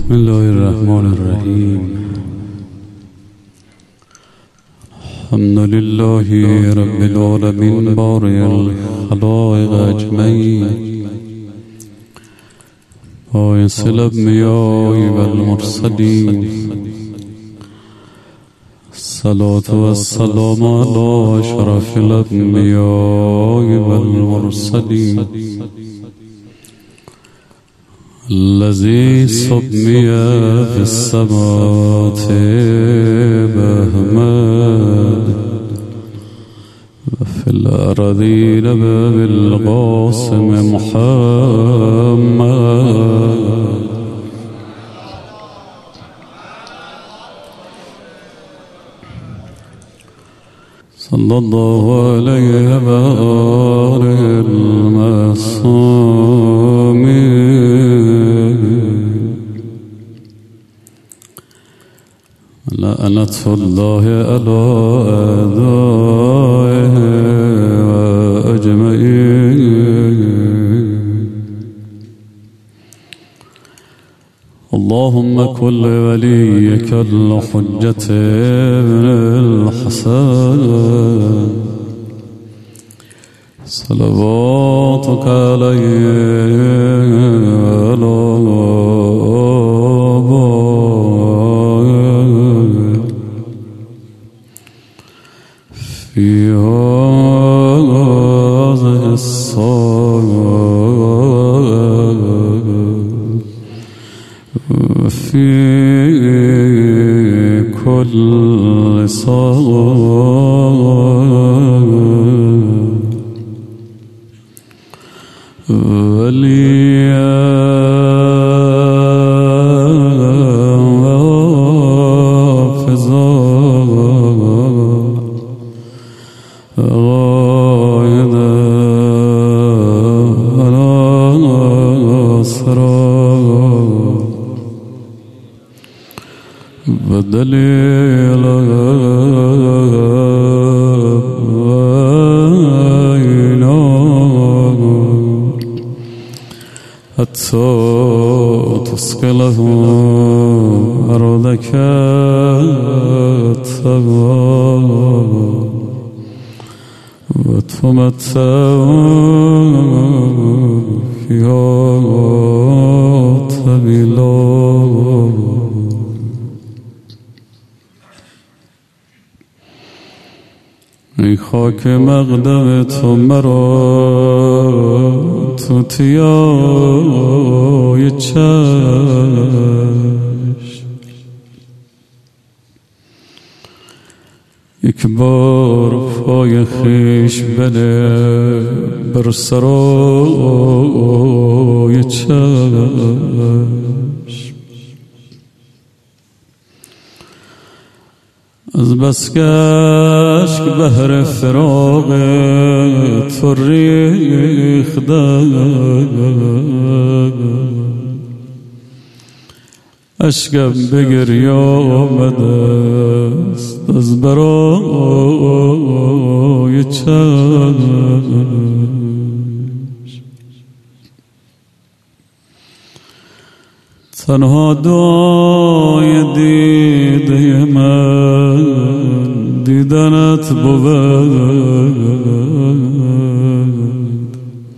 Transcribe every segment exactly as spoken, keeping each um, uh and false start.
بسم الله الرحمن الرحیم. الحمد لله رب العالمین بارئ الخلائق اجمعین، باعث الانبیاء والمرسلین، الصلاة والسلام على اشرف الانبیاء والمرسلین، الذي سمي في السماوات بأحمد وفي الأرضين بالقاسم محمد، صلى الله عليه وآله المعصومين، لعنة الله على أعدائه أجمعين. اللهم كن لوليك الحجة ابن الحسن صلواتك عليه وعلى في هذه الصلاة وفي كل صلاة وليا بدليل عينا حتى تسقله أرضك التوى وتمتع فيها طويلا. ای خاک مقدم تو مرا توتیای چشم، یک بار پای خویش بده بر سرای چشم، از بس که اشک بحر فراق تو ریخته، اشکم به گریه آمده است از برای چشم. تنها دعای دیده من دیدنت بود،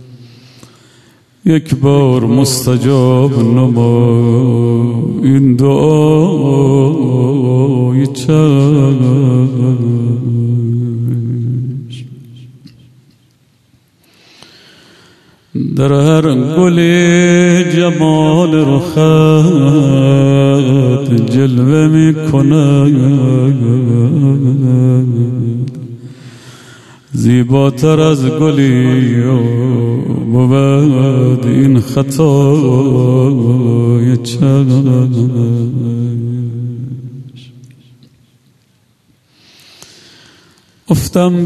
یک بار مستجاب نما این دعای چشم. در هر گل جمال رخت جلوه می کند، زیباتر از گلی بود این خطای چشم. افتم به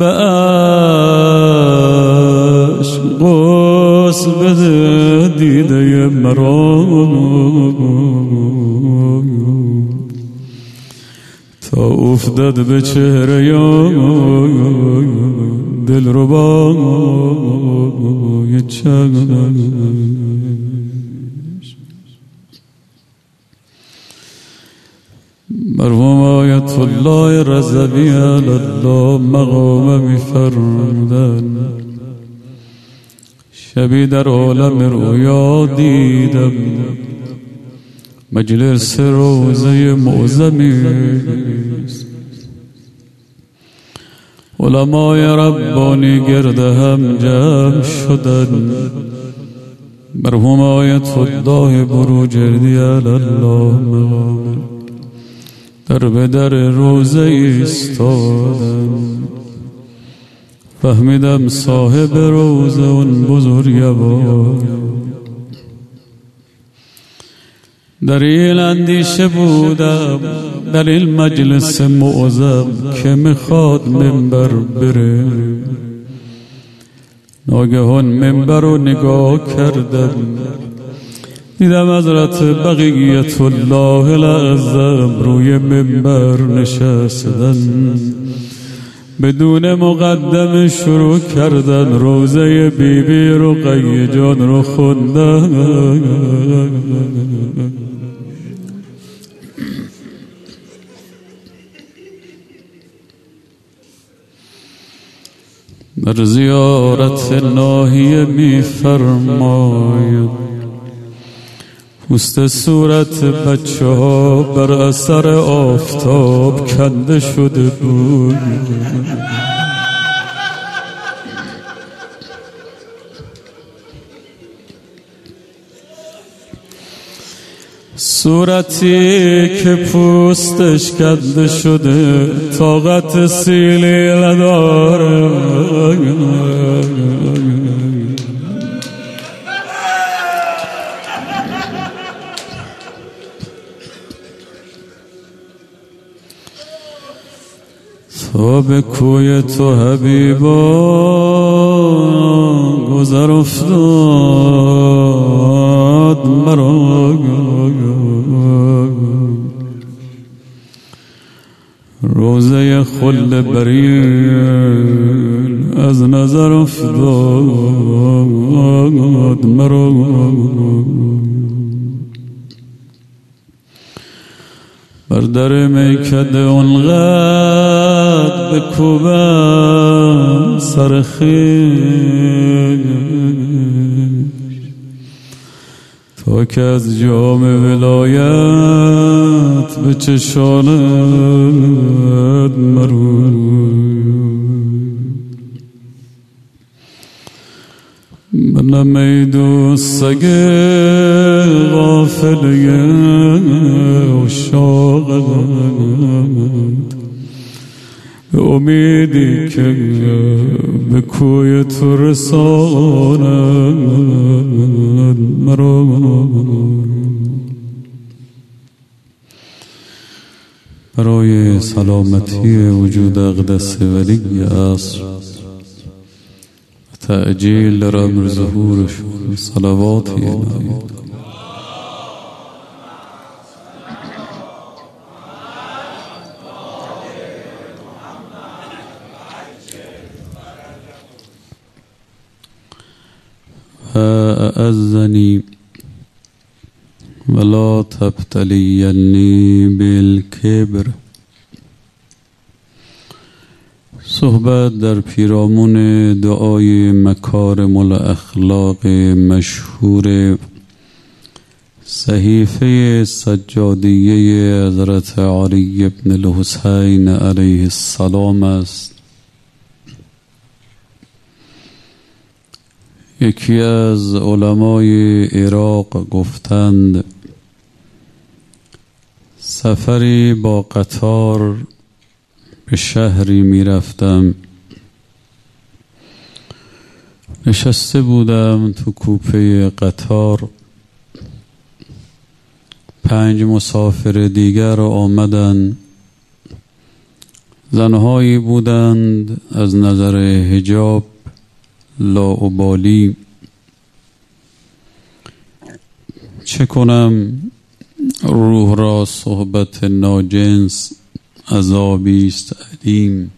عشق قوس بده دیده مرا، تا افتاد به چهره یا دل رو با چشم. مرحوم آیت الله رضوی علی الله مقام می‌فرمودن شبی در عالم رویا دیدم مجلس روزه معظمی علمای ربانی گرد هم جمع شدن مرحوم آیت الله بروجردی علی الله مقام در به در روزه ایستادم فهمیدم صاحب روزه اون بزرگوار در این اندیشه بودم در این مجلس معظم که میخواد منبر بره ناگهان منبر رو نگاه کردم دیدم حضرت بقیت الله الاعظم روی منبر نشستن بدون مقدمه شروع کردن روزه بی بی رقیه جان رو خوندن در زیارت ناحیه می فرماید پوست صورت بچه ها بر اثر آفتاب کنده شده بود صورتی که پوستش کنده شده طاقت سیلی نداره تا به کوی تو حبیبا گذر افتاد مرا روزه خلد برین از نظر افتاد مرا بر در میکده اونقدر بکوبم سر خویش تا که از جام ولایت به چشاند مرو من میدو سگ غافله و شاقد به امیدی که به کوی تو رساند مرا برای سلامتی وجود اقدس ولی عصر تعجیل در امر ظهورشون صلواتی عنایت أعزني ولا تبتليني بالكبر. صحبت در پیرامون دعای مکارم الاخلاق مشهور صحیفه سجادیه حضرت علی بن الحسین علیه السلام است. یکی از علمای عراق گفتند سفری با قطار به شهری می رفتم، نشسته بودم تو کوپه قطار، پنج مسافر دیگر آمدند، زنهایی بودند از نظر حجاب لاابالی. چه کنم روح را صحبت ناجنس عذابی است علیم.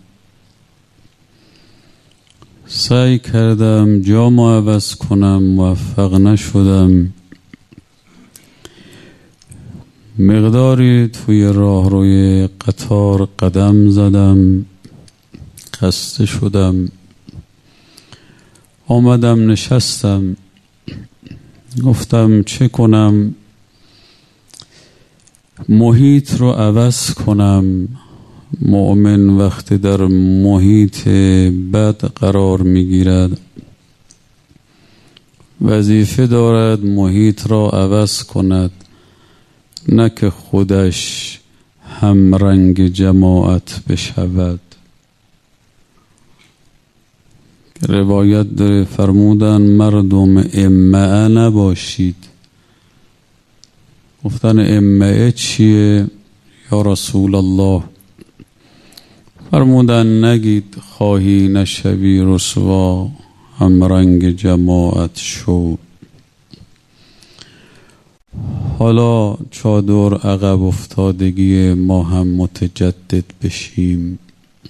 سعی کردم جامو عوض کنم، موفق نشدم. مقداری توی راهروی قطار قدم زدم، خسته شدم، آمدم نشستم، گفتم چه کنم؟ محیط رو عوض کنم. مؤمن وقتی در محیط بد قرار میگیرد وظیفه دارد محیط را عوض کند، نه که خودش هم رنگ جماعت بشود. روایت داره فرمودن مردم امعه نباشید. گفتن امعه چیه یا رسول الله؟ فرمودن نگید خواهی نشوی رسوا، هم رنگ جماعت شو. حالا چادر عقب افتادگی ما هم متجدد بشیم.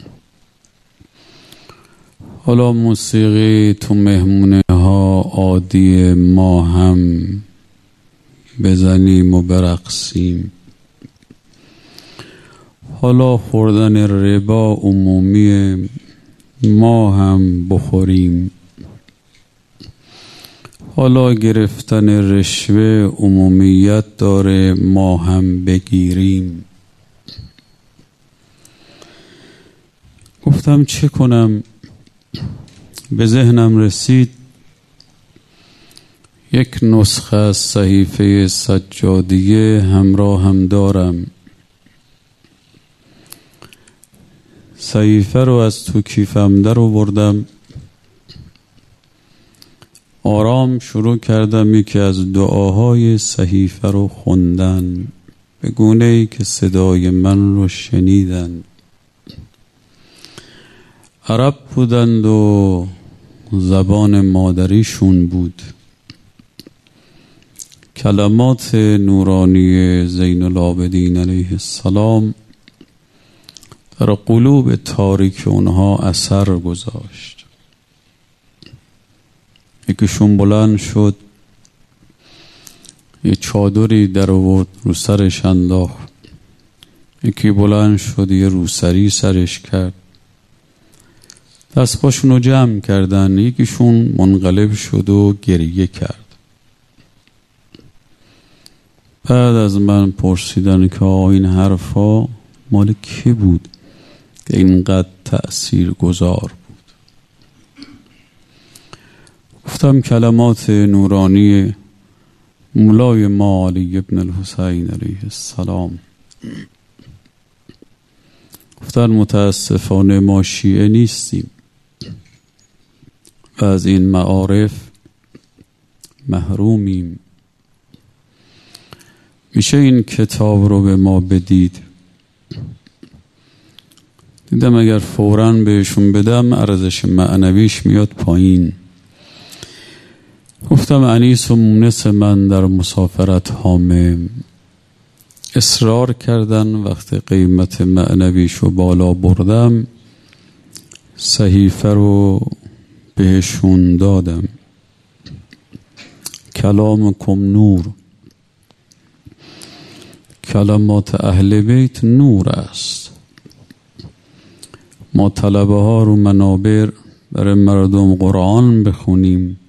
حالا موسیقی تو مهمونه ها عادی ما هم بزنیم و برقصیم. حالا خوردن ربا عمومی ما هم بخوریم. حالا گرفتن رشوه عمومیت داره ما هم بگیریم. گفتم چه کنم؟ به ذهنم رسید یک نسخه از صحیفه سجادیه همراه هم دارم. صحیفه رو از تو کیفم در آوردم، آرام شروع کردم یکی از دعاهای صحیفه رو خوندن، به گونه‌ای که صدای من رو شنیدن. عرب بودند و زبان مادریشون بود. کلمات نورانی زین العابدین علیه السلام در قلوب تاریک اونها اثر گذاشت. یکیشون بلند شد، یه چادری در آورد رو سرش انداخت. یکی بلند شد یه روسری سرش کرد. دست پاشون رو جمع کردن. یکیشون منقلب شد و گریه کرد. بعد از من پرسیدن که آه این حرفا مال کی بود که اینقدر تأثیر گذار بود؟ گفتم کلمات نورانی مولای ما علی ابن الحسین علیه السلام. گفتن متاسفانه ما شیعه نیستیم و از این معارف محرومیم. میشه این کتاب رو به ما بدید؟ دیدم اگر فوراً بهشون بدم ارزش معنویش میاد پایین. گفتم انیس و مونس من در مسافرت هامه اصرار کردن، وقت قیمت معنویشو بالا بردم صحیفه رو بهشون دادم. کلامکم نور، کلمات اهل بیت نور است. ما طلبه ها رو منابر برای مردم قرآن بخونیم،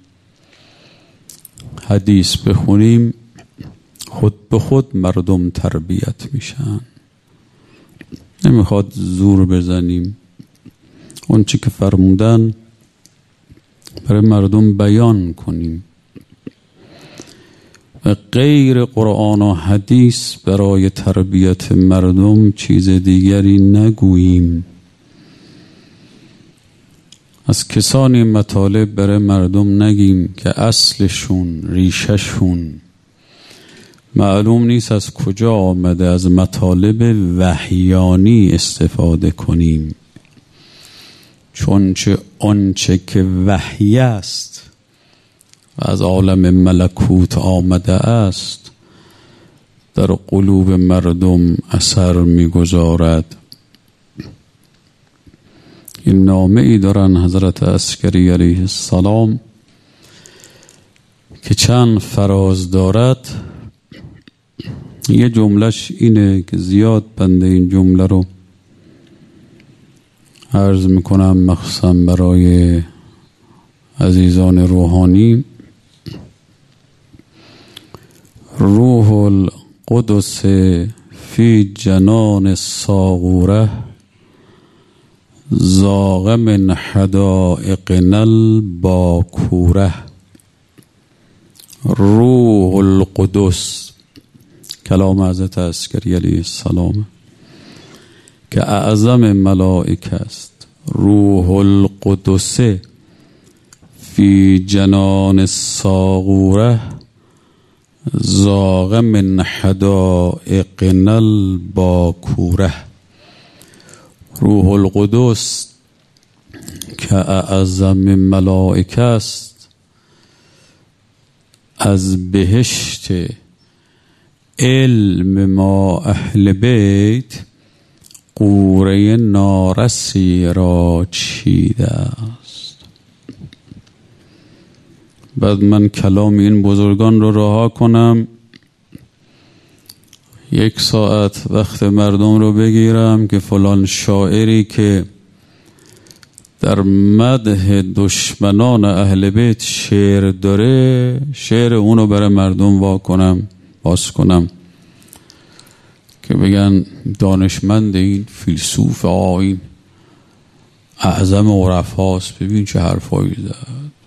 حدیث بخونیم، خود به خود مردم تربیت میشن. نمیخواد زور بزنیم، اون چی که فرمودن برای مردم بیان کنیم و غیر قرآن و حدیث برای تربیت مردم چیز دیگری نگوییم. از کسانی مطالب برای مردم نگیم که اصلشون، ریشهشون معلوم نیست از کجا آمده. از مطالب وحیانی استفاده کنیم، چون چه آنچه که وحی است و از عالم ملکوت آمده است در قلوب مردم اثر می‌گذارد. این نامه ای دارن حضرت عسکری علیه السلام که چند فراز دارد. یه جملهش اینه که زیاد بنده این جمله رو عرض میکنم مخصوصا برای عزیزان روحانی. روح القدس فی جنان ساغوره زاغ من حدائقنا الباکوره. روح القدس کلام حضرت عسکری علیه السلام که اعظم ملائکه است. روح القدس فی جنان ساغوره زاغ من حدائقنا الباکوره. روح القدس که اعظم ملائکه است از بهشت علم ما اهل بیت قوره نارسی را چیده است. بعد من کلام این بزرگان رو رها کنم، یک ساعت وقت مردم رو بگیرم که فلان شاعری که در مدح دشمنان اهل بیت شعر داره شعر اونو برای مردم وا کنم باز کنم که بگن دانشمند، این فیلسوف، این اعظم عرفاست، ببین چه حرفایی زد.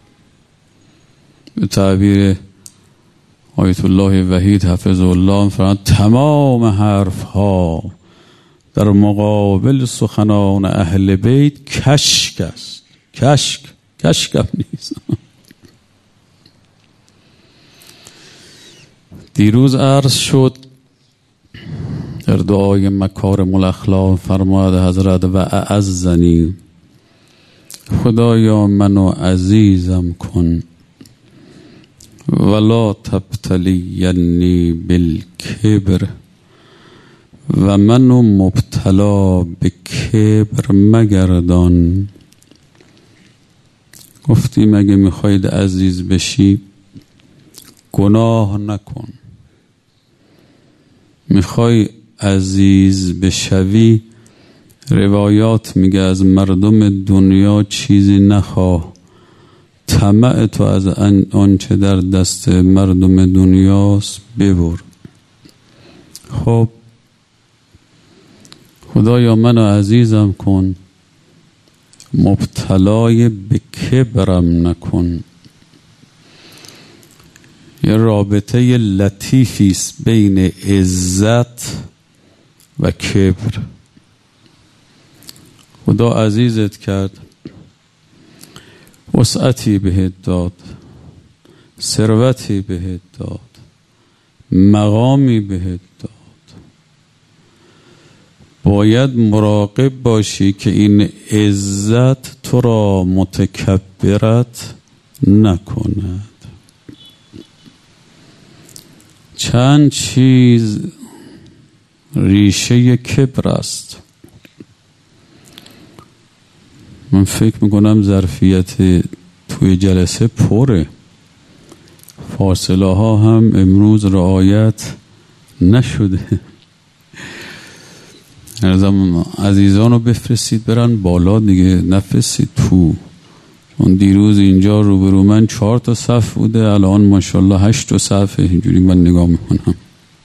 به تعبیر آیت الله وحید حفظه الله فرمان تمام حرف ها در مقابل سخنان اهل بیت کشک است. کشک کشک هم نیست. دیروز عرض شد در دعای مکارم الاخلاق فرمود حضرت و اعزنی، خدایا منو عزیزم کن ولا تبتلینی بالکبر، و منو مبتلا به کبر مگردان. گفتی مگه میخواید عزیز بشی گناه نکن، میخوای عزیز بشوی روایات میگه از مردم دنیا چیزی نخواه، طمع تو از آنچه در دست مردم دنیاست ببر. خب خدایا منو عزیزم کن، مبتلای به کبرم نکن. یه رابطه لطیفی است بین عزت و کبر. خدا عزیزت کرد، وسعتی بهت داد، ثروتی بهت داد، مقامی بهت داد. باید مراقب باشی که این عزت تو را متکبرت نکند. چند چیز ریشه کبر است. من فکر میکنم ظرفیت توی جلسه پره، فاصله ها هم امروز رعایت نشده. ارزم عزیزان رو بفرستید برن بالا دیگه، نفرستید تو. اون دیروز اینجا روبرو من چهار تا صف بوده، الان ماشاءالله هشت تا صفه. اینجوری من نگاه میکنم.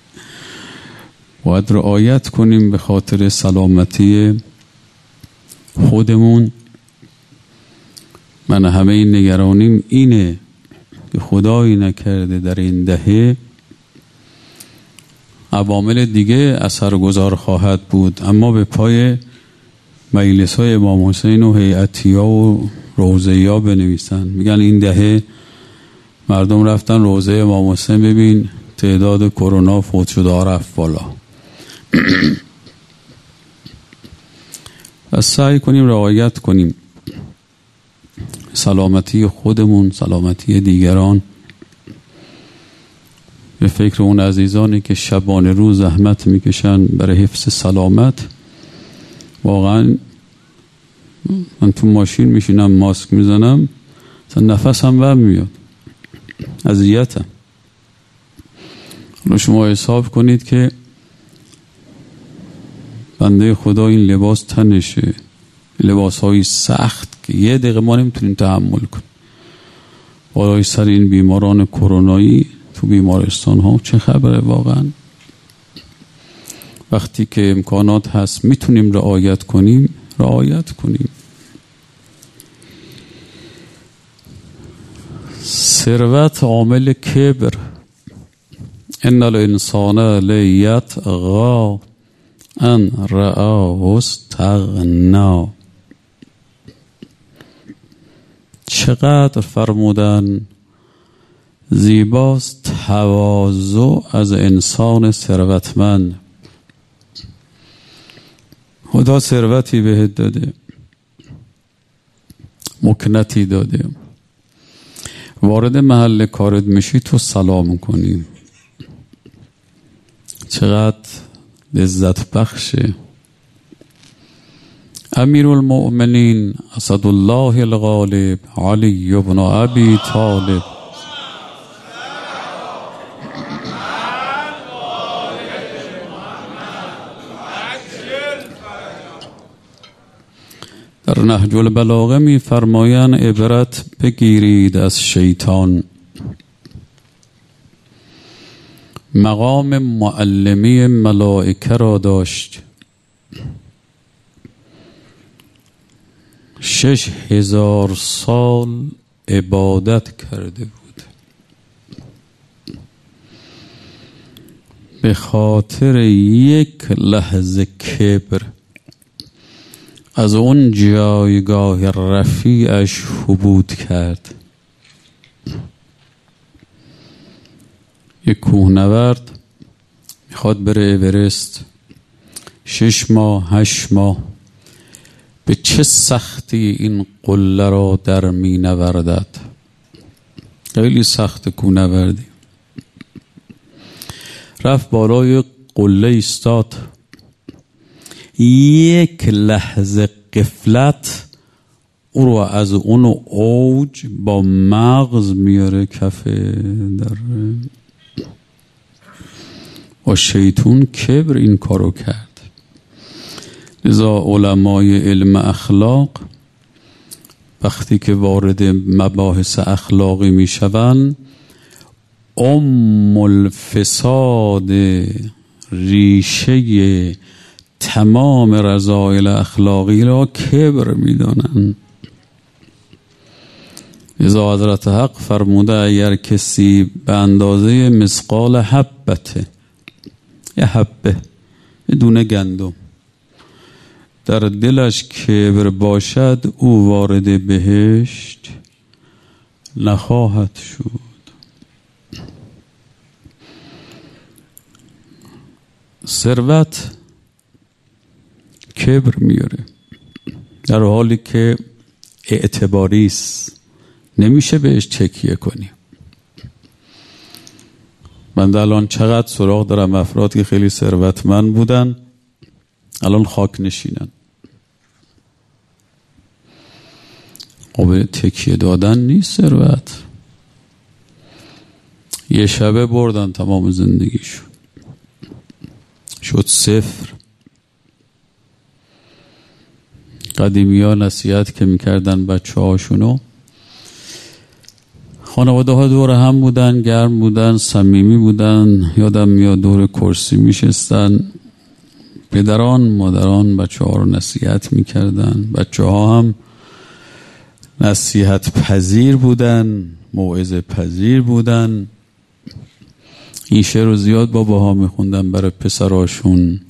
باید رعایت کنیم به خاطر سلامتی خودمون. من همه این نگرانیم اینه که خدایی نکرده در این دهه عوامل دیگه اثرگذار خواهد بود، اما به پای مجلس های امام حسین و هیئتیا و روضه‌یا بنویسن. میگن این دهه مردم رفتن روضه امام حسین، ببین تعداد کرونا فوت شده ها رفت بالا. و سعی کنیم رعایت کنیم سلامتی خودمون، سلامتی دیگران. به فکر اون عزیزانی که شبانه روز زحمت میکشن برای حفظ سلامت. واقعا من تو ماشین میشینم ماسک میزنم نفسم ور میاد، اذیتم. رو شما حساب کنید که بنده خدا این لباس تنشه، لباس های سخت که یه دقیقه ما نمیتونیم تحمل کنیم، بالای سر این بیماران کرونایی تو بیمارستان ها چه خبره واقعا؟ وقتی که امکانات هست میتونیم رعایت کنیم رعایت کنیم. ثروت عامل کبر. ان الانسان لیطغی ان رآه استغنا. چقدر فرمودن زیباست تواضع از انسان ثروتمند. خدا ثروتی بهت داده، مکنتی داده، وارد محل کارت میشی تو سلام کنی، چقدر لذت بخشه. امیر المؤمنین اسد الله الغالب علی بن ابی طالب در نهج البلاغه می فرمایند عبرت بگیرید از شیطان. مقام معلمی ملائکه را داشت، شش هزار سال عبادت کرده بود، به خاطر یک لحظه کبر از اون جایگاه رفیعش حبوط کرد. یک کوهنورد میخواد بره اورست، شش ماه هشت ماه به چه سختی این قله را در می نوردد. خیلی سخت کوهنوردی. رفت بالای قله ایستاد، یک لحظه غفلت او رو از اون اوج با مغز میاره کف در و شیطون کبر این کارو کرد. لذا علمای علم اخلاق وقتی که وارد مباحث اخلاقی میشوند، ام الفساد ریشه تمام رذایل اخلاقی را کبر میدانند. لذا حضرت حق فرموده اگر کسی به اندازه مثقال حبته، یه حبه، یه دونه گندم، در دلش کبر باشد، او وارد بهشت نخواهد شد. ثروت کبر میاره، در حالی که اعتباری است، نمیشه بهش تکیه کنی. من الان چقدر سراغ دارم افراد که خیلی ثروتمند بودن الان خاک نشینن. قابل تکیه دادن نیست ثروت. یه شبه بردن تمام زندگیشون، شد صفر. قدیمی ها نصیحت که میکردن بچه هاشونو، خانواده ها دور هم بودن، گرم بودن، صمیمی بودن، یادم میاد دور کرسی میشستن، پدران مادران بچه ها رو نصیحت میکردن، بچه ها هم نصیحت پذیر بودن، موعظه پذیر بودن. این شعر رو زیاد باباها میخوندن برای پسراشون: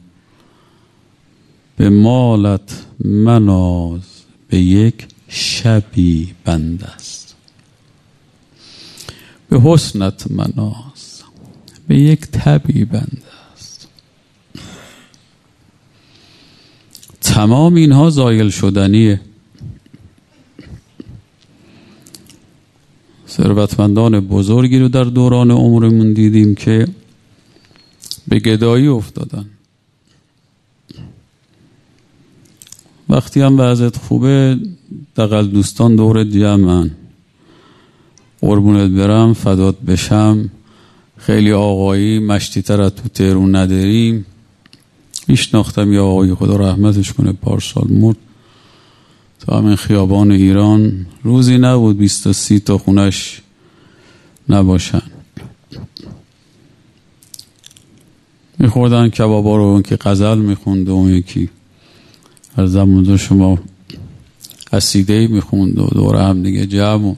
به مالت مناز به یک شبی بند است، به حسنت مناز به یک تبی بند است. تمام اینها زایل شدنیه. ثروتمندان بزرگی رو در دوران عمرمون دیدیم که به گدایی افتادن. وقتی هم وضعیت خوبه دقل دوستان دور جمعن، قربونت برم، فدات بشم، خیلی آقایی مشتی تر از تو تهرون نداریم. میشناختم یه آقایی، خدا رحمتش کنه، پارسال مرد، تو همین خیابان ایران روزی نبود بیست تا سی تا خونش نباشن. میخوردن کبابا رو، اون که غزل میخوند و اون یکی هر زمان شما قصیده میخوند و دوره هم دیگه جمع.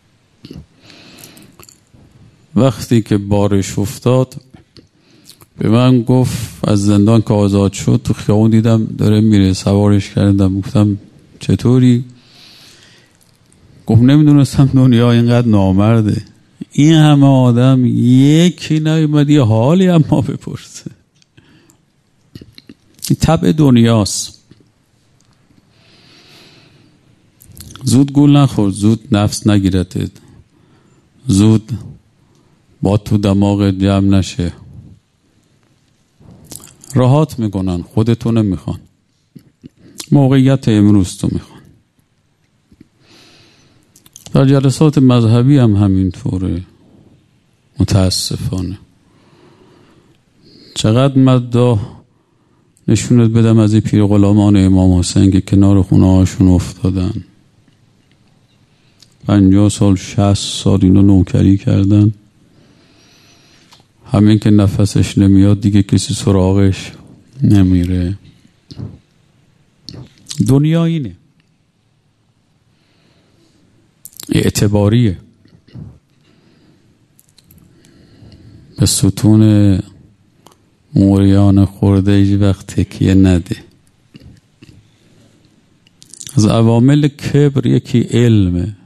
وقتی که بارش افتاد به من گفت از زندان که آزاد شد تو خیابون دیدم داره میره، سوارش کردم. گفتم چطوری؟ گفت نمیدونستم دنیا اینقدر نامرده، این همه آدم یکی نیومد یه حالی هم ما بپرسه. این طبع دنیاست. زود گول نخور، زود نفس نگیرتت، زود با تو دماغ جمع نشه. راحت میکنن، خودتو نمیخوان، موقعیت امروز تو میخوان. در جلسات مذهبی هم همینطوره متاسفانه. چقدر مداح نشونت بدم از این پیر غلامان امام حسین که کنار خونه هاشون افتادن، پنجاه سال شصت سال اینو نوکری کردن، همین که نفسش نمیاد دیگه کسی سراغش نمیره. دنیا اینه، اعتباریه. به ستون موریان خورده هیچ وقت تکیه نده. از عوامل کبر یکی علمه.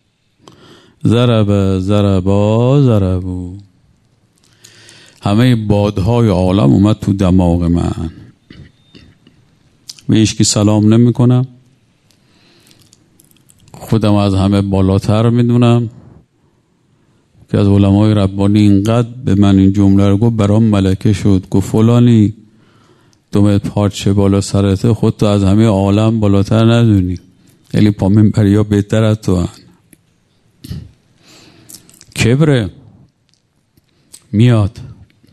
ضرب ضربا ضربو، همه بادهای عالم اومد تو دماغ من. به هیچکی سلام نمی کنم، خودم از همه بالاتر میدونم که از علمای ربانی اینقدر به من این جمله رو گفت برام ملکه شد. گفت فلانی دومت پارچه بالا سرته، خودتو از همه عالم بالاتر ندونی، یعنی پا منبری ها بهتر از تو هن. کبره میاد.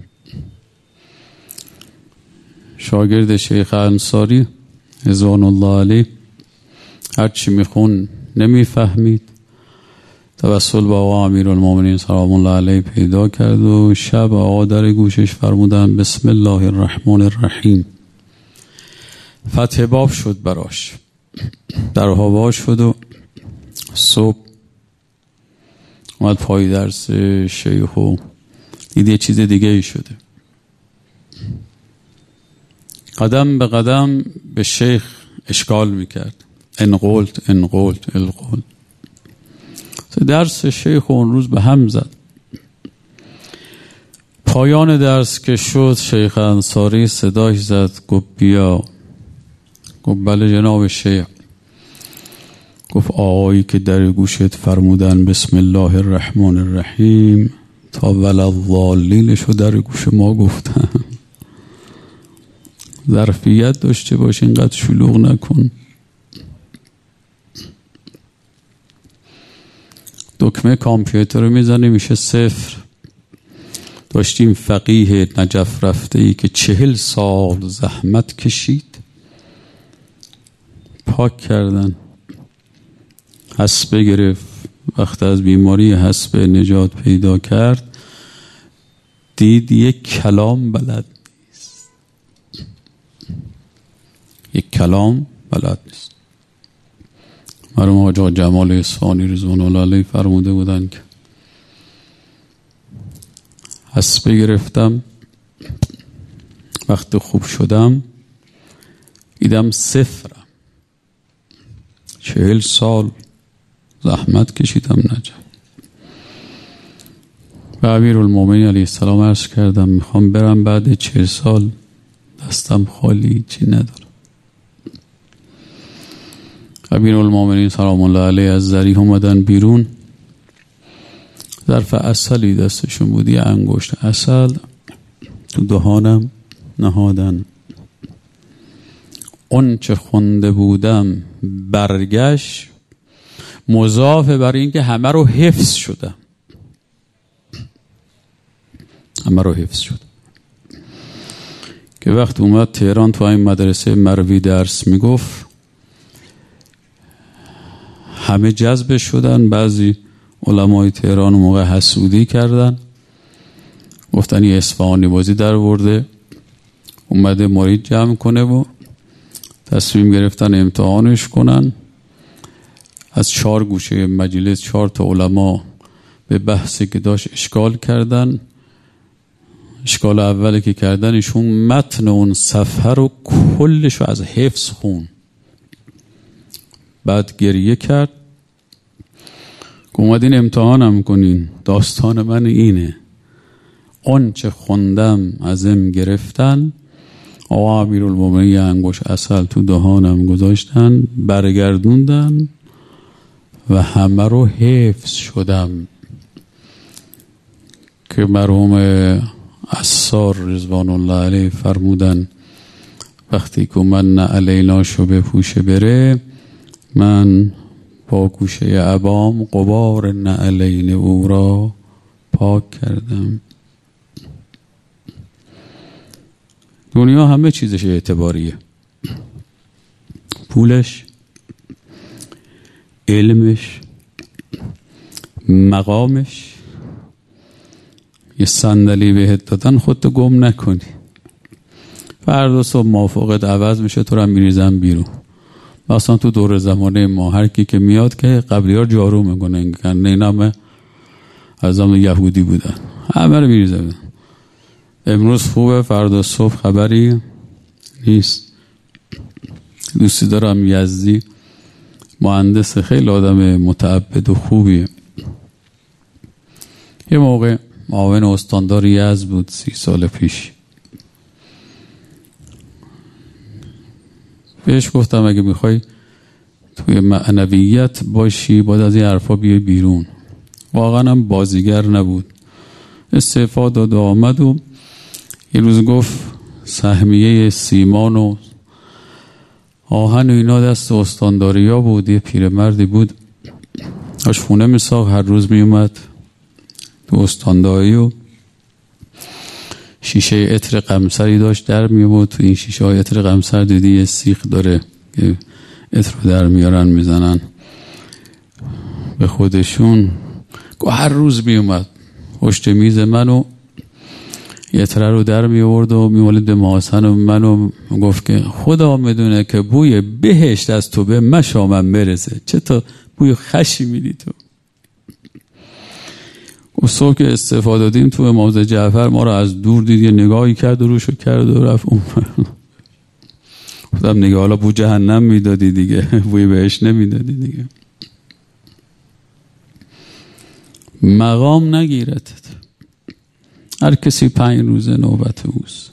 شاگرد شیخ انصاری رضوان الله علیه هرچی میخون نمیفهمید، توسل به آقا امیرالمومنین سلام الله علیه پیدا کرد و شب آقا در گوشش فرمودن بسم الله الرحمن الرحیم. فتح باب شد براش، در هوا شد و صبح اومد پای درس شیخ و دید یه چیز دیگه ای شده. قدم به قدم به شیخ اشکال میکرد، انقلت انقلت انقلت. درس شیخ اون روز به هم زد. پایان درس که شد شیخ انصاری صداش زد، گفت بیا. گفت بله جناب شیخ. گفت آقایی که در گوشت فرمودن بسم الله الرحمن الرحیم تا ولضالینشو در گوش ما گفتن. ظرفیت داشته باش، اینقدر شلوغ نکن. دکمه کامپیوتر رو میزنه میشه صفر. داشتیم فقیه نجف رفته ای که چهل سال زحمت کشید، پاک کردن، حسبه گرفت. وقت از بیماری حسبه نجات پیدا کرد دید یک کلام بلد نیست، یک کلام بلد نیست. مرحوم آقا جمال اصفهانی رضوان الله علیه فرموده بودن که حسبه گرفتم، وقت خوب شدم دیدم صفرم. چهل سال زحمت کشیدم نجف. به امیرالمومنین علیه السلام عرض کردم میخوام برم بعد چهل سال دستم خالی، چی ندارم. امیرالمومنین سلام الله علیه از ذریح اومدن بیرون، ظرف عسلی دستشون بود، یه انگشت عسل تو دهانم نهادن. اون چه خونده بودم برگشت، مضافه برای اینکه همه رو حفظ شدم. همه رو حفظ شد. که وقت اومد تهران تو این مدرسه مروی درس میگفت، همه جذب شدن. بعضی علمای تهران موقع حسودی کردن، گفتن یه اصفهانی بازی در ورده، اومده مرید جمع کنه و تصمیم گرفتن امتحانش کنن. از چهار گوشه مجلس چهار تا علما به بحثی که داشت اشکال کردن. اشکال اولی که کردن، ایشون متن اون صفحه رو کلش رو از حفظ خون، بعد گریه کرد. اومدین امتحانم کنین، داستان من اینه، اون چه خوندم ازم گرفتن، آقا امیرالمومنین یه انگوش عسل تو دهانم گذاشتن، برگردوندن و همه رو حفظ شدم. که مرحوم عصار رضوان الله علیه فرمودن وقتی که من نعلیناشو بپوشه بره، من با گوشه عبام غبار نعلین او را پاک کردم. دنیا همه چیزش اعتباریه، پولش، علمش، مقامش. یه صندلی بهت دادن خودتو گم نکنی، فردا صبح موافقت عوض میشه، تو رو میریزن بیرون. مثلا تو دور زمانه ما هر کی که میاد که قبلی ها جارو میکنه، این همه از زمان یهودی بودن، همه رو میریزه بودن. امروز خوبه، فردا صبح خبری نیست. دوستی دارم یزدی، مهندس، خیلی آدم متعبد و خوبیه. یه موقع معاون استاندار یزد بود سی سال پیش. بهش گفتم اگه میخوای توی معنویت باشی باید از این حرفا بیای بیرون. واقعا هم بازیگر نبود، استعفا داد و آمد و یه روز گفت سهمیه سیمان و آهن و اینا دست استانداری ها بود. یه پیرمردی بود هاش خونه میساخت، هر روز میومد تو استانداری و شیشه عطر قمصری داشت در میومد. تو این شیشه های عطر قمصر دیدی یه سیخ داره که عطر رو در میارن میزنن به خودشون. هر روز میومد پشت میز منو عطر رو در میورد و میولد به محسن و منو گفت که خدا میدونه که بوی بهشت از تو به مشامم برسه، چه تا بوی خشی میدی تو. و صبح که استفاده دادیم تو امام جعفر ما رو از دور دید، یه نگاهی کرد و روشو کرد و رفت اون. خودم نگاه حالا بو جهنم میدادی دیگه، بوی بهش نمیدادی دیگه. مقام نگیرتت، هر کسی پنج روزه نوبت اوست.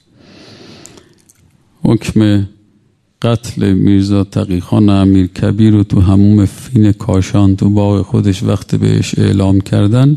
حکم قتل میرزا تقیخان امیر کبیر رو تو حموم فین کاشان تو باغ خودش وقت بهش اعلام کردن،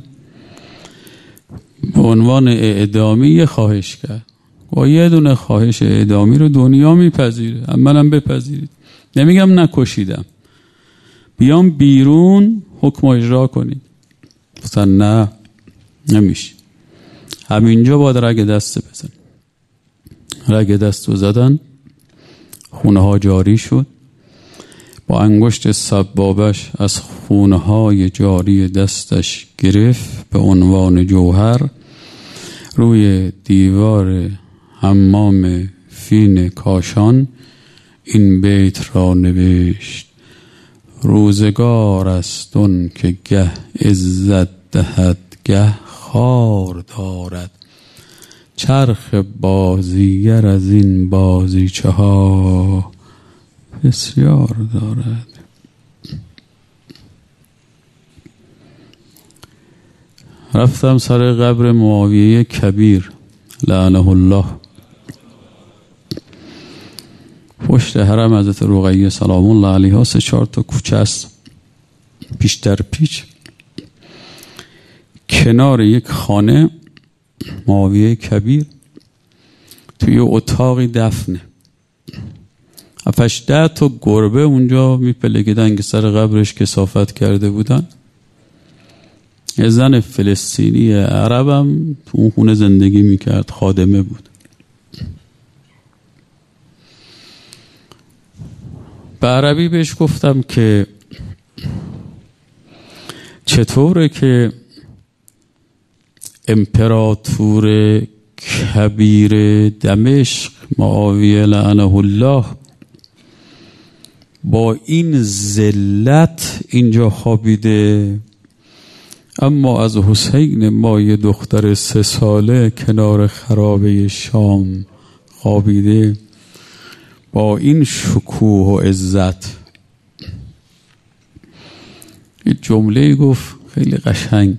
به عنوان اعدامی یه خواهش کرد و یه دونه خواهش اعدامی رو دنیا میپذیره، منم بپذیرید. نمیگم نکشیدم، بیام بیرون حکم اجرا کنید. گفتن نه نمیشه، همینجا باید رگ دست بزن. رگ دست رو زدن، خونه ها جاری شد. با انگشت سبابش از خونه های جاری دستش گرفت، به عنوان جوهر روی دیوار حمام فین کاشان این بیت را نوشت: روزگار است اون که گه عزت دهد گه خار دارد، چرخ بازیگر از این بازیچه ها بسیار دارد. رفتم سر قبر معاویه کبیر لعنه الله. پشت حرم حضرت رقیه سلام الله علیها سه چهار تا کوچه است، پیش در پیش. کنار یک خانه معاویه کبیر توی اتاقی دفنه. هفتش ده تا گربه اونجا میپلکیدن که سر قبرش کثافت کرده بودن. یه زن فلسطینی عربم تو اون خونه زندگی میکرد، خادمه بود. به عربی بهش گفتم که چطوره که امپراتور کبیر دمشق معاویه لعنه الله با این ذلت اینجا خوابیده، اما از حسین ما یه دختر سه ساله کنار خرابه شام خوابیده با این شکوه و عزت. یه جمله گفت خیلی قشنگ،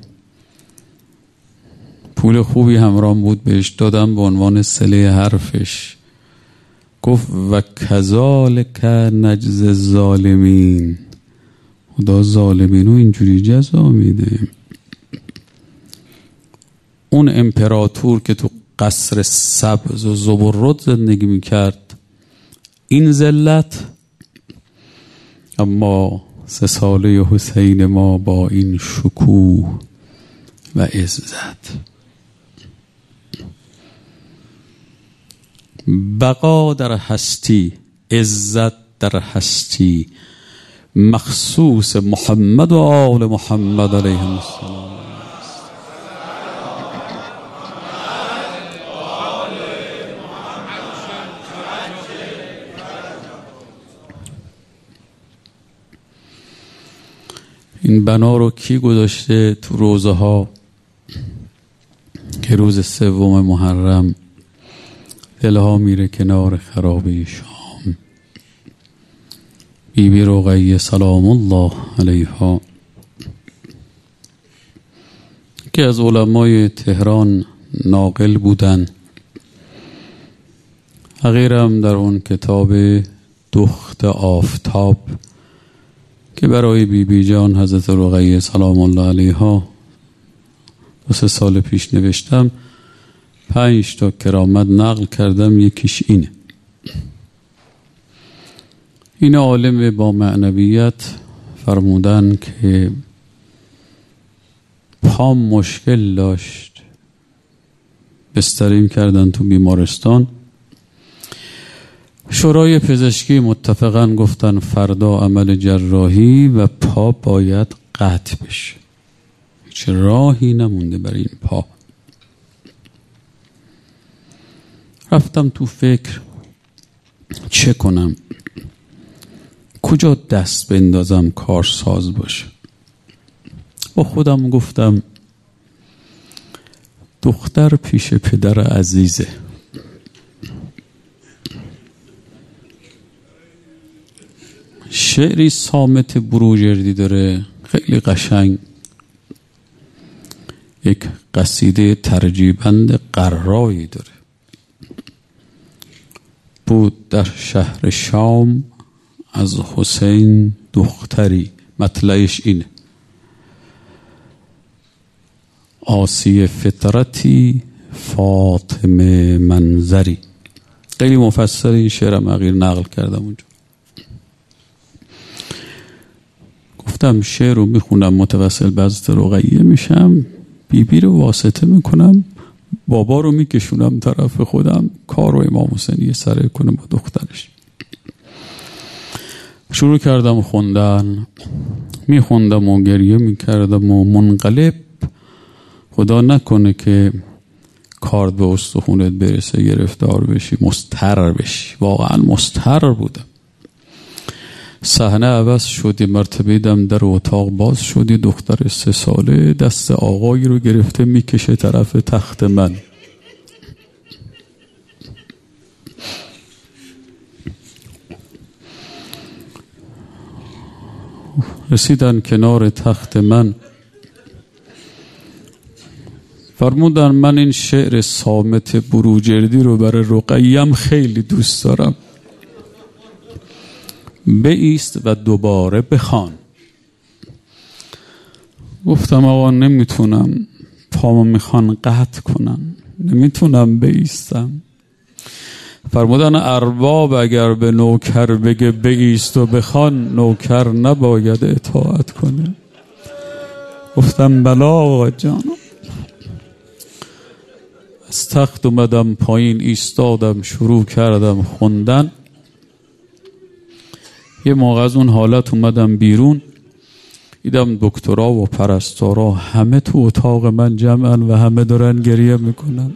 پول خوبی همراه بود بهش دادم به عنوان صله حرفش. گفت و کذالک نجز الظالمین، خدا ظالمینو اینجوری جزا میده. اون امپراتور که تو قصر سبز و زبرد زندگی میکرد این ذلت، اما سه ساله حسین ما با این شکوه و عزت. بقا در هستی، عزت در هستی، مخصوص محمد و آل محمد علیهم السلام. این بنا رو کی گذاشته تو روزه ها که روز سوم محرم دلها میره کنار خرابه شام؟ بی بی رقیه سلام الله علیها که از علمای تهران ناقل بودن. اخیرم در اون کتاب دخت آفتاب که برای بی بی جان حضرت رقیه سلام الله علیها دو سه سال پیش نوشتم، پنج تا کرامت نقل کردم، یکیش اینه. این عالم با معنویت فرمودن که پام مشکل داشت، بستریم کردن تو بیمارستان. شورای پزشکی متفقاً گفتن فردا عمل جراحی و پا باید قطع بشه، هیچ راهی نمونده برای این پا. رفتم تو فکر چه کنم، کجا دست بندازم کارساز باشه. با خودم گفتم دختر پیش پدر عزیزه، شعری صامت بروجردی داره خیلی قشنگ، یک قصیده ترجیبند قرایی داره. بود در شهر شام از حسین دختری، مطلعش اینه، آسی فطرتی فاطمه منظری. خیلی مفصل این شعرم اخیر نقل کردم اونجا. گفتم شعر رو میخونم متوسل به حضرت رقیه میشم، بیبی رو واسطه میکنم، بابا رو میکشونم طرف خودم، کار رو امام حسینی سره کنه با دخترش. شروع کردم خوندن، میخوندم و گریه میکردم و منقلب، خدا نکنه که کارد به استخونت برسه گرفتار بشی، مضطر بشی. واقعا مضطر بودم. صحنه عوض شد، یه مرتبه دم در اتاق باز شد، یه دختر سه ساله دست آقایی رو گرفته میکشه طرف تخت من. رسیدن کنار تخت من، فرمودن من این شعر صامت بروجردی رو برای رقیه‌ام خیلی دوست دارم، بایست و دوباره بخوان. گفتم آقا نمیتونم، پامو میخوان قطع کنن، نمیتونم بایستم. فرمودن ارباب اگر به نوکر بگه بایست و بخوان، نوکر نباید اطاعت کنه. گفتم بلا آقا جان. از تخت اومدم پایین، ایستادم، شروع کردم خوندن. یه موقع از اون حالت اومدم بیرون، دیدم دکترا و پرستارا همه تو اتاق من جمعن و همه دارن گریه میکنن.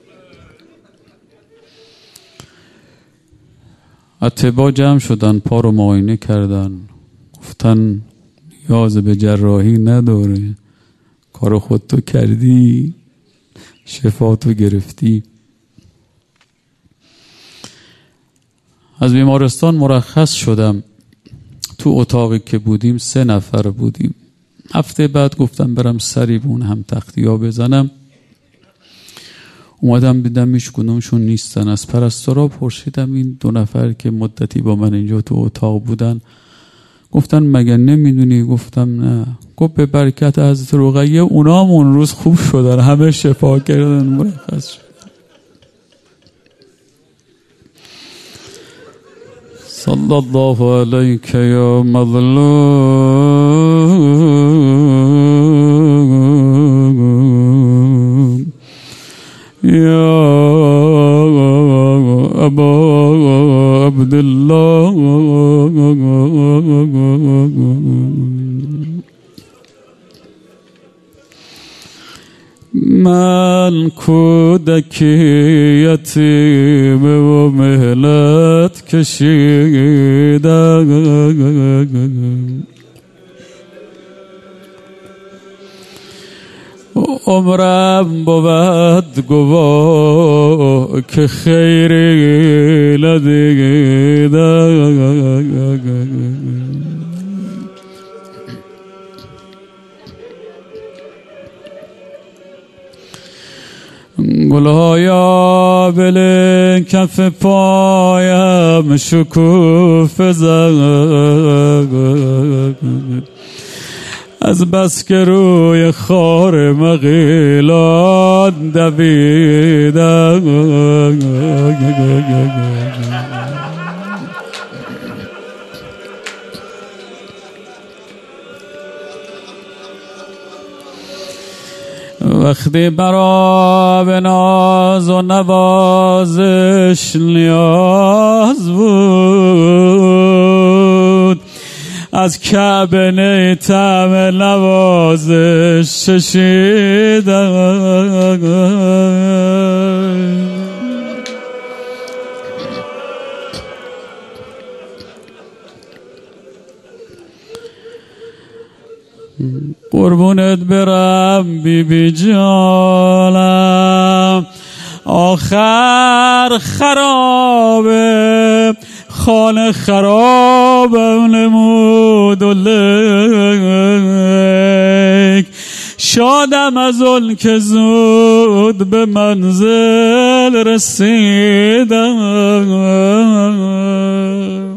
اتباع جمع شدن، پا رو معاینه کردن، گفتن نیاز به جراحی نداره، کار خودتو کردی، شفاتو گرفتی. از بیمارستان مرخص شدم. تو اتاقی که بودیم سه نفر بودیم. هفته بعد گفتم برم سری به اون هم تختی ها بزنم. اومدم دیدم هیچ کدومشون نیستن. از پرستارا پرسیدم این دو نفر که مدتی با من اینجا تو اتاق بودن، گفتن مگه نمیدونی؟ گفتم نه. گفت به برکت حضرت رقیه اونا هم اون روز خوب شدن، همه شفا کردن، مرخص شد. صلی الله علیک یا مظلوم یا ابا عبدالله. من کودکی یتیم و مهلت کشیدم، عمرم بود گواه که خیری ندیدم. گلهای آبل کف پایم شکوفه زد، از بس که روی خار مغیلان دویدم. وقتی برا به ناز و نوازش نیاز بود، از کعبه نیتم نوازش چشیدم. قربونت برم بی بی جانم، آخر خرابه خانه خرابم نمود و لک، شادم از اون که زود به منزل رسیدم.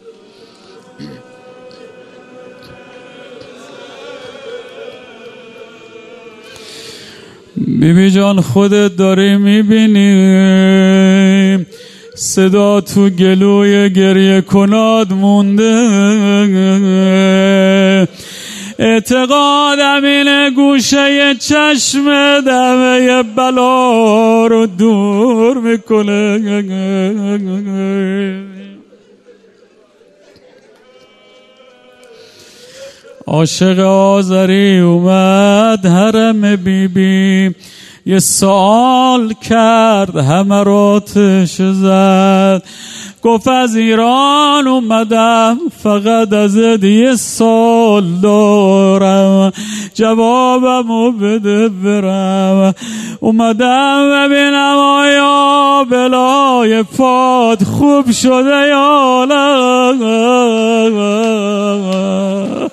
بی بی جان خودت داری میبینی صدا تو گلوی گریه کناد مونده. اعتقادم اینه گوشه چشم دمه بلا رو دور میکنه. عاشق آذری اومد حرم بی بی، یه سوال کرد همه رو آتش زد، گفت از ایران اومدم فقط ازت یه سوال دارم، جوابمو بده برم. اومدم ببینم آیا بلای پاد خوب شده یا نه.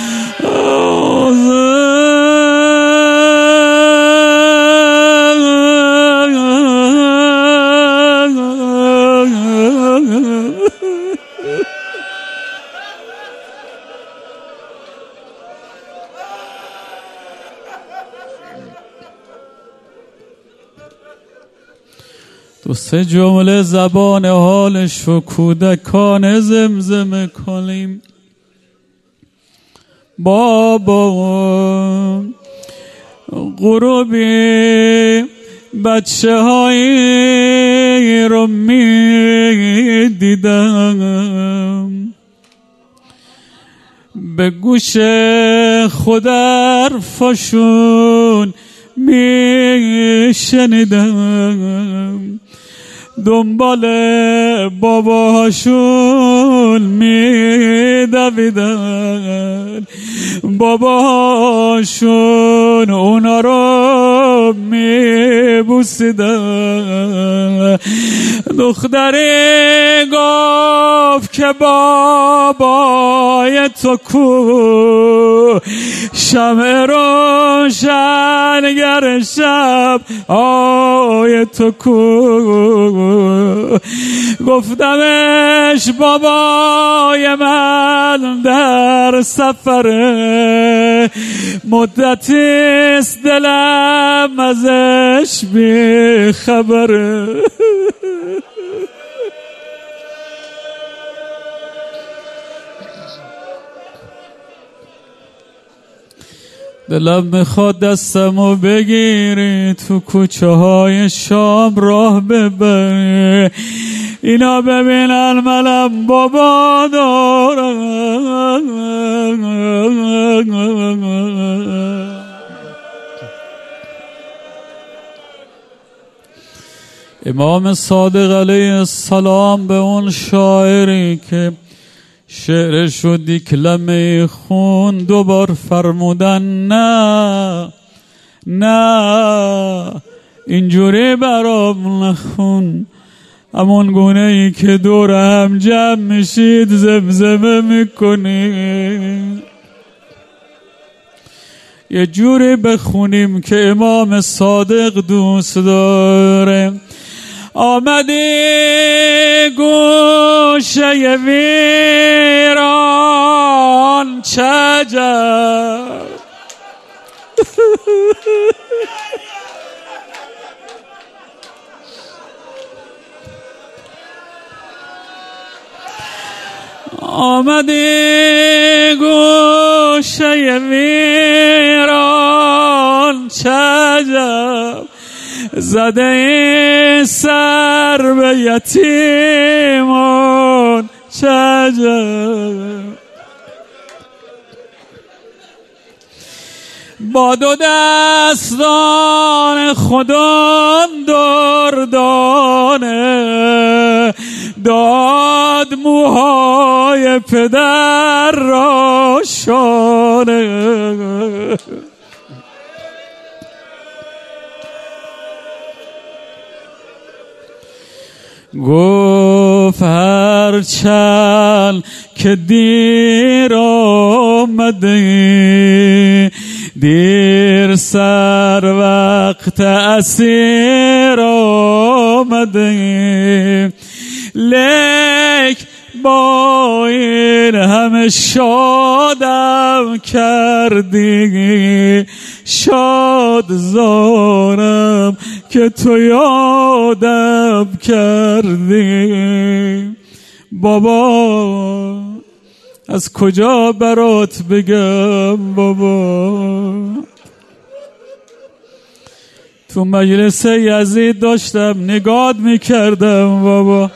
دو سه جمله زبان حالش و کودکانه زمزمه کنیم. بابا غروبی بچه هایی رو می دیدم، به گوش خود حرفاشون می شنیدم، دنبال باباهاشون می دویدن، باباهاشون اونا رو می بوسیدن. دختری گفت که بابای تو کو، شمع روشنگر شب آی تو کو. گفتمش بابای من در سفره، مدتیست دلم ازش بی خبره. دلم میخواد دستمو بگیری تو کوچه های شام راه ببری، اینا ببینن منم بابا دارم. امام صادق علیه السلام به اون شاعری که شعرشو دیکلمه خون دوبار فرمودن نه نه اینجوری برام نخون، همون گونه ای که دور هم جمع میشید زمزمه میکنی. یه جوری بخونیم که امام صادق دوست داره. آمدی گوشه ویران چه عجب، آمدی گوشه ویران چه عجب، زده ای سر به یتیمان چه عجب. با دو دستان خودان دردانه داد موهای پدر را شانه. گفت هرچند که دیر آمده، دیر سر وقت اسیر آمده، لیک با این همه شادم کردی، شاد زارم که تو یادم کردی. بابا از کجا برات بگم بابا، تو مجلس یزید داشتم نگات میکردم بابا،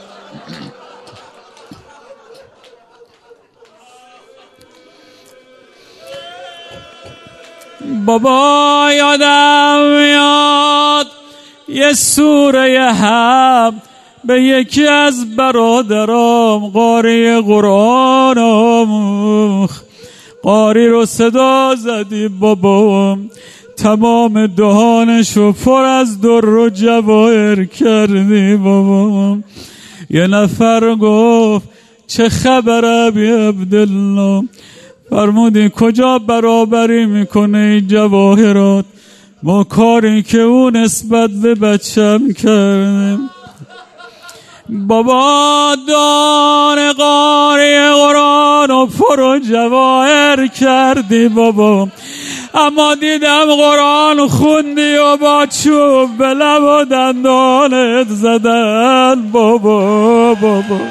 بابا یادم میاد یه سوره هم به یکی از برادرام قاری قرآن آموخت. قاری رو صدا زدی بابا، تمام دهانشو پر از در و جواهر کردی بابا. یه نفر گفت چه خبره بی عبدالله؟ فرمودی کجا برابری میکنه این جواهرات با کاری که اون نسبت به بچم کردیم. بابا دان قاری قرآن و پر و جواهر کردی بابا، اما دیدم قرآن خوندی و با چوب به لب و دندانت زدن بابا. بابا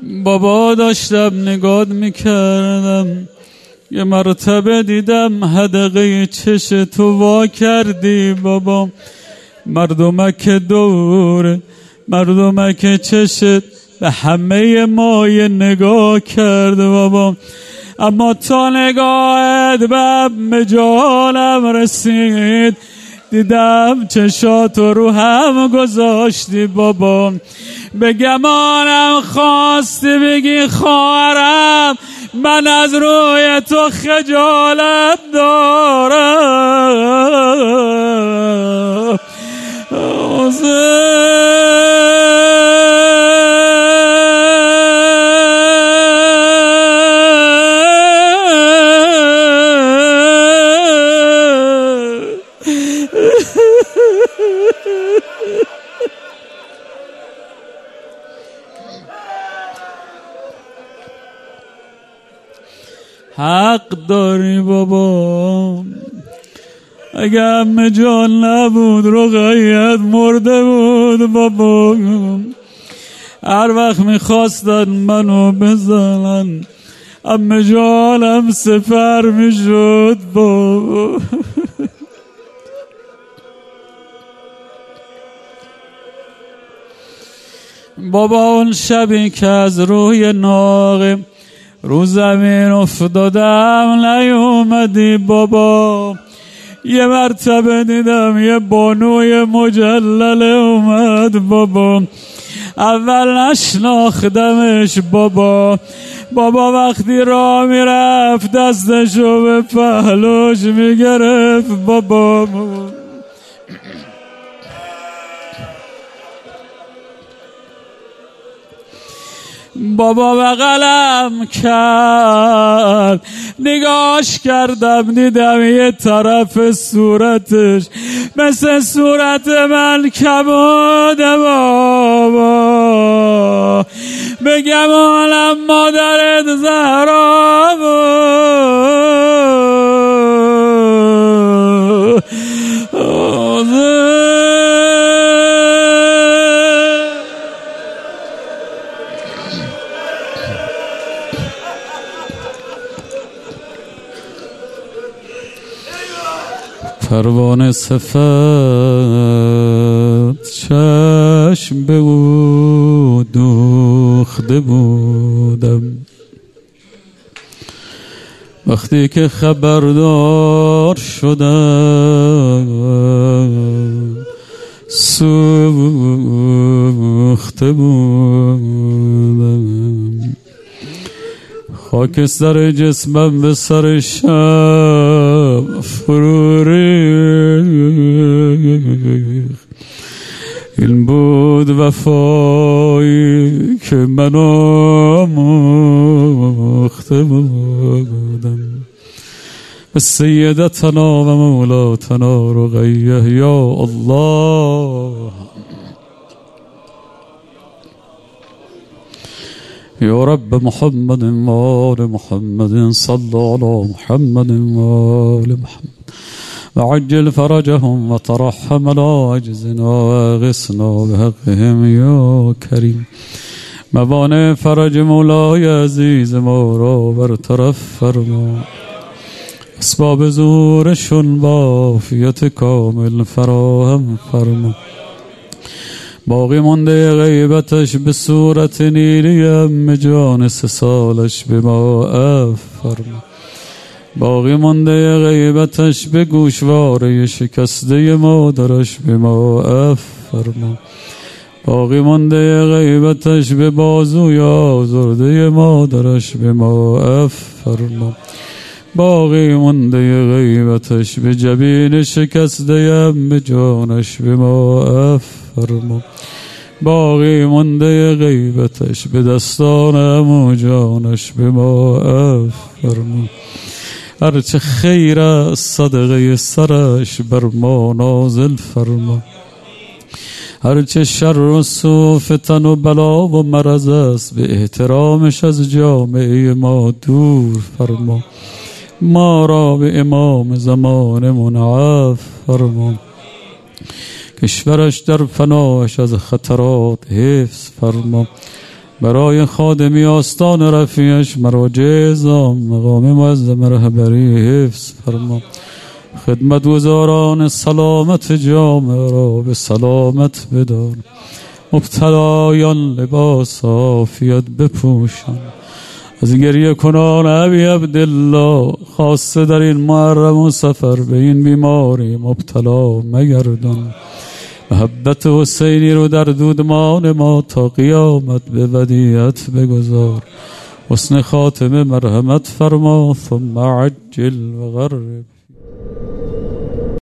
بابا داشتم نگات میکردم، یه مرتبه دیدم حدقه چش تو وا کردی بابا. مردمک دوره، مردمک چشت به همه ما یه نگاه کرد بابا. اما تا نگاهت به مجالم رسید، دیدم چشاتو رو هم گذاشتی بابا. به گمانم خواستی بگی خواهرم من از روی تو خجالت دارم. حق داری بابا، اگه همه جان نبود رقیت مرده بود بابا. هر وقت میخواستن منو بزنن همه جانم سفر میشد بابا. بابا اون شبی که از روی ناقه رو زمین افتادم نیومدی بابا. یه مرتبه دیدم یه بانوی مجلل اومد بابا، اول نشناختمش بابا. بابا وقتی راه میرفت دستشو به پهلوش میگرفت بابا. بابا بغلم کرد، نگاش کردم دیدم یه طرف صورتش مثل صورت من کبوده بابا. بگم حالم مادرت زهرا پروانه صفت چشم به او دوخته بودم، وقتی که خبردار شدم سوخته بودم. خاکستر جسمم به سر شب فرو ریخت. این بود وفایی که من آموخته بودم. به سیدتنا و مولاتنا رقیه یا الله. یا رب محمد و آل محمد صل على محمد و آل محمد وعجل فرجهم وترحم لا عجزنا واغثنا بحقهم یا کریم. موانع فرج مولای عزیز ما را برطرف فرما، اسباب زورشون با عافیت کامل فراهم فرما. باقی مانده غیبتش به صورت نیلیم جان سه سالش به ما عفو فرما. باقی مانده غیبتش به گوشواره شکسته مادرش به ما عفو فرما. باقی مانده غیبتش به بازوی آزرده مادرش به ما عفو فرما. باقی مانده غیبتش به جبین شکسته ام جانش به ما عفو فرما. باقی مانده غیبتش به دستان ام جانش به ما عفو فرما. هرچه خیر است صدقه سرش بر ما نازل فرما، هرچه شر و سوء فتن و بلا و مرض است به احترامش از جامعه ما دور فرما. ما را به امام زمانمون عفو فرما، کشورش در فناش از خطرات حفظ فرما. برای خادمی آستان رفیعش مراجزام مقام معظم رهبری حفظ فرما. خدمتگزاران سلامت جامعه را به سلامت بدار. مبتلایان لباس عافیت بپوشان. از گریه کنان ابی عبدالله خاصه در این محرم و سفر به این بیماری مبتلا مگردان. محبت حسینی رو در دودمان ما تا قیامت به ودیعت بگذار. حسن خاتمه مرحمت فرما ثم عجل و غرب.